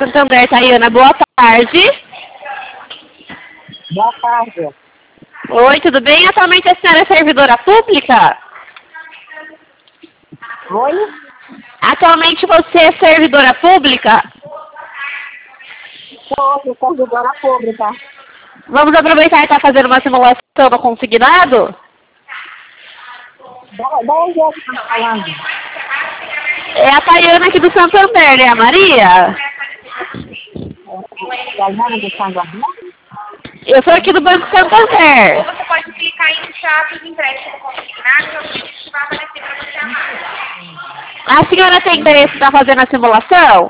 Santander, Tayana, boa tarde. Boa tarde. Oi, tudo bem? Atualmente a senhora é servidora pública? Oi? Atualmente você é servidora pública? Sou servidora pública. Vamos aproveitar e estar fazendo uma simulação no consignado? Da onde é que está falando? É a Tayana aqui do Santander, né, a Maria? Tayana do Santander? Eu sou aqui do Banco Santander. Ou você pode clicar em iniciar os empréstimos consignados, que vai aparecer para você amar. A senhora tem interesse para fazer a simulação?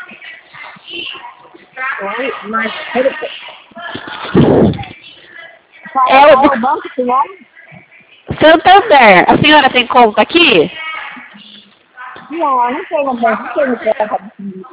Oi, mas... É o Qual é o banco, senhora? Santander. A senhora tem conta aqui? Não, eu não tenho banco, não tenho conta.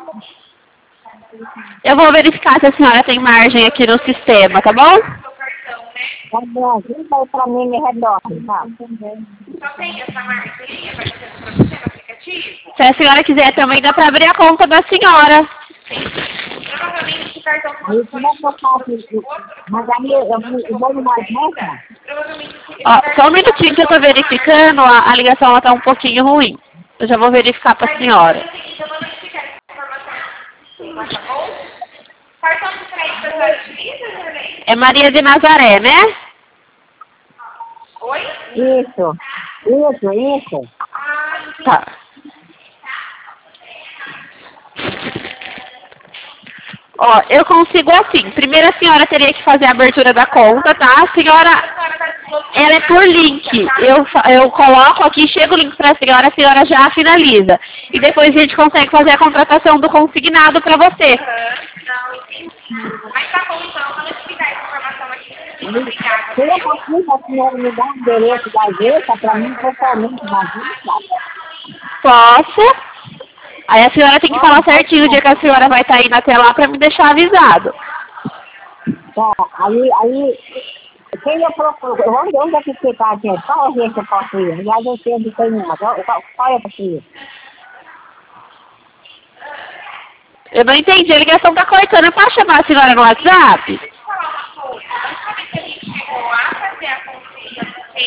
Eu vou verificar se a senhora tem margem aqui no sistema, tá bom? Tá bom, liga aí pra mim, me retorne, tá? Só tem essa marquinha para você no aplicativo? Se a senhora quiser também dá para abrir a conta da senhora. Provavelmente o cartão que Aí, como é que eu faço isso? Mas aí eu vou no mais mesmo? provavelmente Ó, só um minutinho que eu tô verificando, a ligação ela tá um pouquinho ruim. Eu já vou verificar pra senhora. eu vou notificar essa informação. Ou cartão de crédito da senhora utiliza, Jornei? É Maria de Nazaré, né? Oi? Isso. Ah, entendi. Tá. Ó, eu consigo assim. Primeiro a senhora teria que fazer a abertura da conta, tá? A senhora, ela é por link. Eu coloco aqui, chega o link pra a senhora já finaliza. E depois a gente consegue fazer a contratação do consignado pra você. Não, entendi. Mas tá bom, então, eu vou notificar essa informação aqui. Obrigada. Se eu consigo, a senhora me dá o endereço da agência pra mim, totalmente na agência. Posso? Aí a senhora tem que falar certinho o dia que a senhora vai estar indo até lá pra me deixar avisado. Tá, aí, quem eu procuro, onde é que fica a agência? Qual agência eu posso ir? E a agência não tem uma, qual é a posso ir? Eu não entendi, a ligação tá cortando. Eu posso chamar a senhora no WhatsApp? Deixa eu falar uma coisa. A última vez que a gente chegou lá fazer a consulta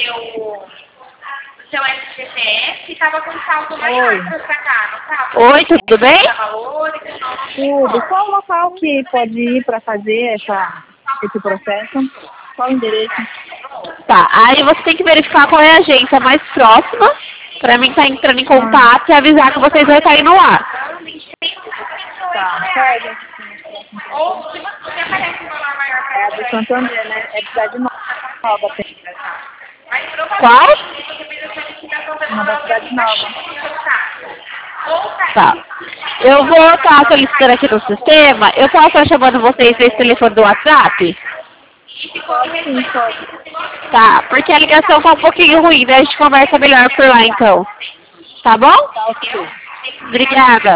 do seu SGPS, estava com saldo maior para sacar, não estava? Oi, tudo bem? Tudo. Qual o local que pode ir para fazer esse processo? Qual o endereço? Tá, aí você tem que verificar qual é a agência mais próxima pra mim estar entrando em contato e avisar que vocês vão estar indo lá. Tá, pega. Ou se você aparece um valor maior É para a do Santander, né? É de Cidade Nova. mas Qual? provavelmente você fez a solicitação da Uma da Cidade Nova. Tá. Eu vou estar solicitando aqui no sistema. Eu posso estar chamando vocês nesse telefone do WhatsApp? Sim, pode. Tá, porque a ligação tá um pouquinho ruim, né? A gente conversa melhor por lá então. Tá bom? Tá, ok. Obrigada.